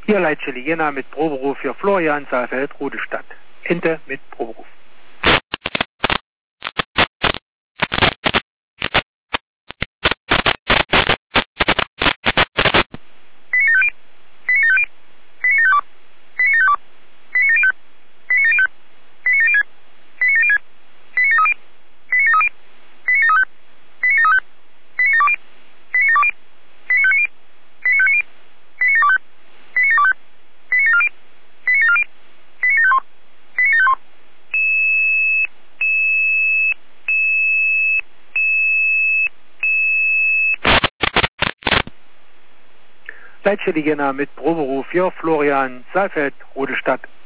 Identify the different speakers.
Speaker 1: Hier Leitstelle Jena mit Proberuf für Florian Saalfeld, Rudestadt. Ente mit Proberuf. Leitstelle Jena mit Proberuf für Florian Saalfeld, Rudestadt.